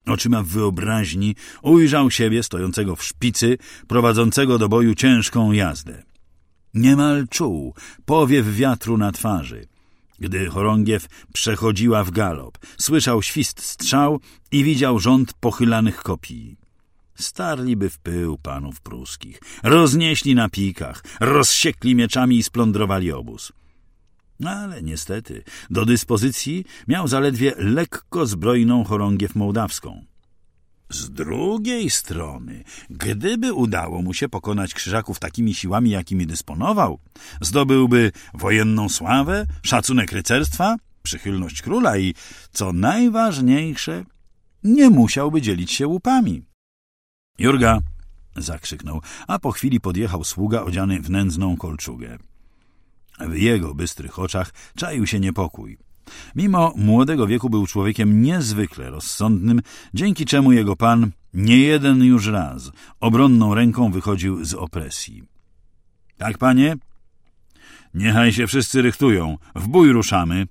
Oczyma w wyobraźni ujrzał siebie stojącego w szpicy, prowadzącego do boju ciężką jazdę. Niemal czuł powiew wiatru na twarzy, gdy chorągiew przechodziła w galop. Słyszał świst strzał i widział rząd pochylanych kopii. Starliby w pył panów pruskich, roznieśli na pikach, rozsiekli mieczami i splądrowali obóz. Ale niestety do dyspozycji miał zaledwie lekko zbrojną chorągiew mołdawską. Z drugiej strony, gdyby udało mu się pokonać Krzyżaków takimi siłami, jakimi dysponował, zdobyłby wojenną sławę, szacunek rycerstwa, przychylność króla i, co najważniejsze, nie musiałby dzielić się łupami. Jurga! Zakrzyknął, a po chwili podjechał sługa odziany w nędzną kolczugę. W jego bystrych oczach czaił się niepokój. Mimo młodego wieku był człowiekiem niezwykle rozsądnym, dzięki czemu jego pan nie jeden już raz obronną ręką wychodził z opresji. — Tak, panie? — Niechaj się wszyscy rychtują. W bój ruszamy.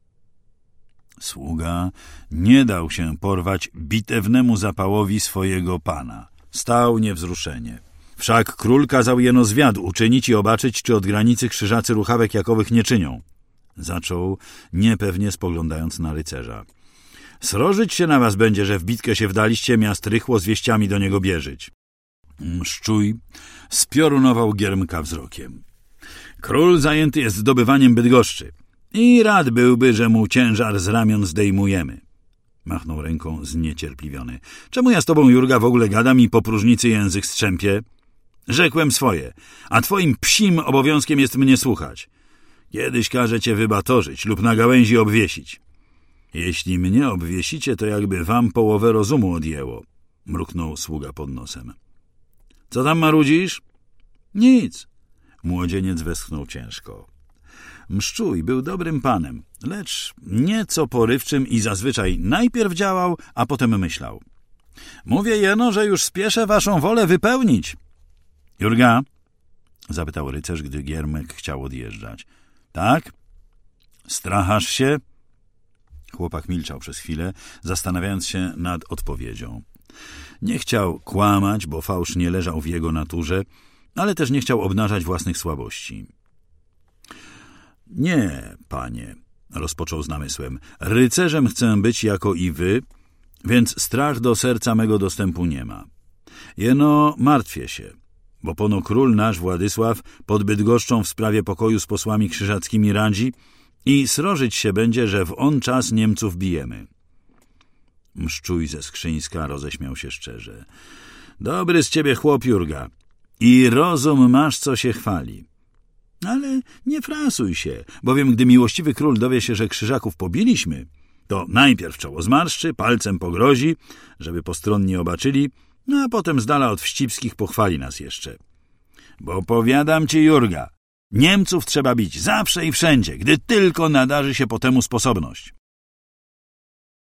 Sługa nie dał się porwać bitewnemu zapałowi swojego pana. Stał niewzruszenie. Wszak król kazał jeno zwiad uczynić i obaczyć, czy od granicy Krzyżacy ruchawek jakowych nie czynią. Zaczął, niepewnie spoglądając na rycerza. Srożyć się na was będzie, że w bitkę się wdaliście, miast rychło z wieściami do niego bieżyć. Mszczuj spiorunował Giermka wzrokiem. Król zajęty jest zdobywaniem Bydgoszczy i rad byłby, że mu ciężar z ramion zdejmujemy. Machnął ręką zniecierpliwiony. Czemu ja z tobą, Jurga, w ogóle gadam i po próżnicy język strzępię? Rzekłem swoje, a twoim psim obowiązkiem jest mnie słuchać. Kiedyś każę cię wybatorzyć lub na gałęzi obwiesić. Jeśli mnie obwiesicie, to jakby wam połowę rozumu odjęło, mruknął sługa pod nosem. Co tam marudzisz? Nic. Młodzieniec westchnął ciężko. Mszczuj był dobrym panem, lecz nieco porywczym i zazwyczaj najpierw działał, a potem myślał. Mówię jeno, że już spieszę waszą wolę wypełnić. Jurga? Zapytał rycerz, gdy Giermek chciał odjeżdżać. Tak? Strachasz się? Chłopak milczał przez chwilę, zastanawiając się nad odpowiedzią. Nie chciał kłamać, bo fałsz nie leżał w jego naturze, ale też nie chciał obnażać własnych słabości. Nie, panie, rozpoczął z namysłem, rycerzem chcę być jako i wy, więc strach do serca mego dostępu nie ma. Jeno martwię się, bo pono król nasz Władysław pod Bydgoszczą w sprawie pokoju z posłami krzyżackimi radzi i srożyć się będzie, że w on czas Niemców bijemy. Mszczuj ze Skrzyńska roześmiał się szczerze. Dobry z ciebie chłop, Jurga, i rozum masz, co się chwali. Ale nie frasuj się, bowiem gdy miłościwy król dowie się, że Krzyżaków pobiliśmy, to najpierw czoło zmarszczy, palcem pogrozi, żeby postronnie obaczyli, a potem z dala od wścibskich pochwali nas jeszcze. Bo powiadam ci, Jurga, Niemców trzeba bić zawsze i wszędzie, gdy tylko nadarzy się po temu sposobność.